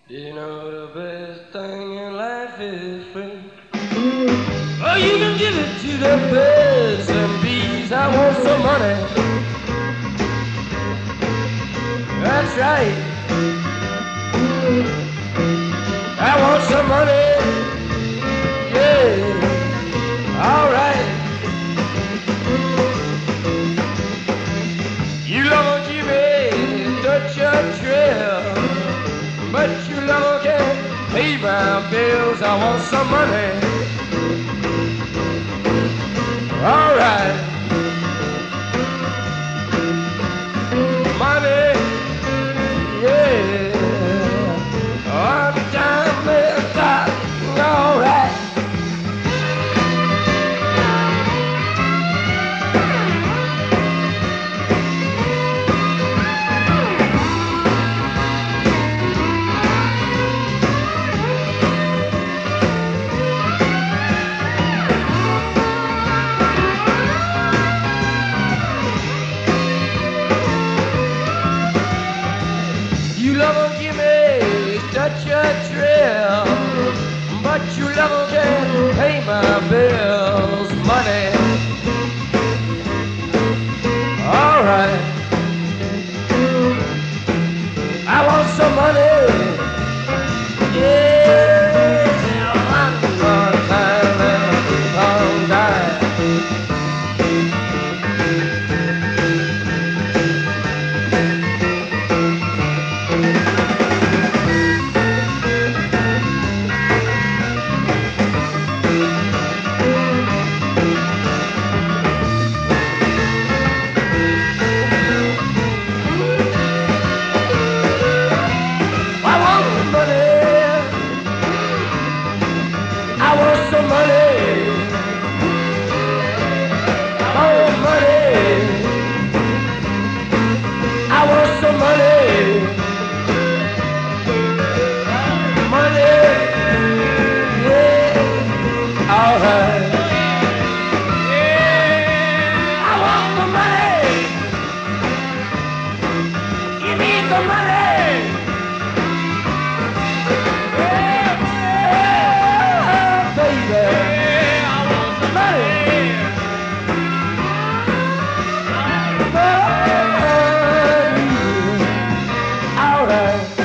You know the best thing in life is free. Oh, you can give it to the birds and bees. I want some money. That's right. I want some money. Yeah. All right. You love Jimmy, touch your trail, but you love can't pay my bills. I want some money. All right. Money. Yeah. On time, all right. You love to give me such a thrill, but you love can't pay my bills. Money. All right. I want some money. Yeah. One more time and I'm dying. I want some money. I want some money. I want money. I want some money. Money. Yeah. All right. I want some money. Give me some money. Yeah, baby. I want some money. All right.